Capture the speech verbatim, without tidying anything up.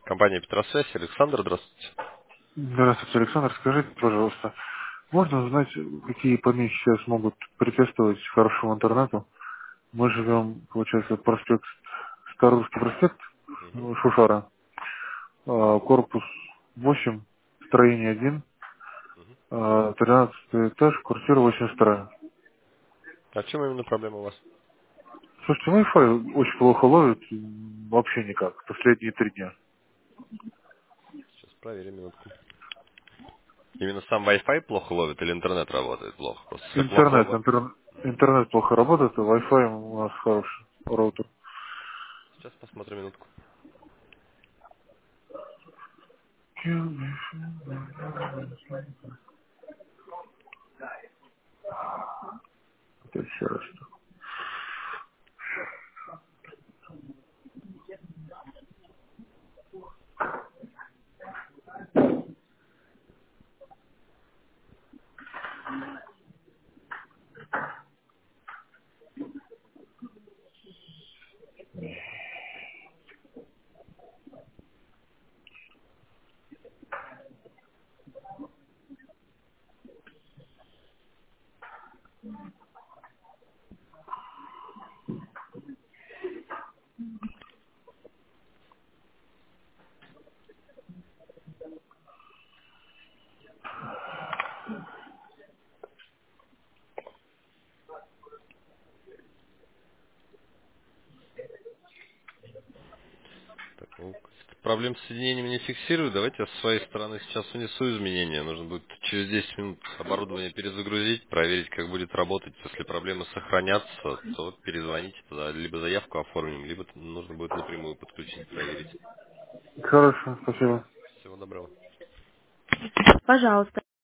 Компания Петросвязь. Александр, здравствуйте. Здравствуйте, Александр. Скажите, пожалуйста, можно узнать, какие помехи сейчас могут препятствовать хорошему интернету? Мы живем, получается, проспект, Старорусский проспект, Мгм. ну, Шушара, а, корпус восемь, строение один, а, тринадцатый этаж, квартира восемьдесят вторая. А в чем именно проблема у вас? Слушайте, Wi-Fi очень плохо ловит, м, вообще никак, последние три дня. Сейчас проверим минутку. Именно сам Wi-Fi плохо ловит или интернет работает плохо? Просто если плохо Интернет, ловит... интер- интернет плохо работает, а Wi-Fi у нас хороший, роутер. Сейчас посмотрим минутку. Это еще раз. Так, ну, проблем с соединением не фиксирую. Давайте я с своей стороны сейчас унесу изменения. Нужно будет через десять минут оборудование перезагрузить, проверить, как будет работать. Если проблемы сохранятся, то перезвоните туда, либо заявку оформим, либо нужно будет напрямую подключить, проверить. Хорошо, спасибо. Всего доброго. Пожалуйста.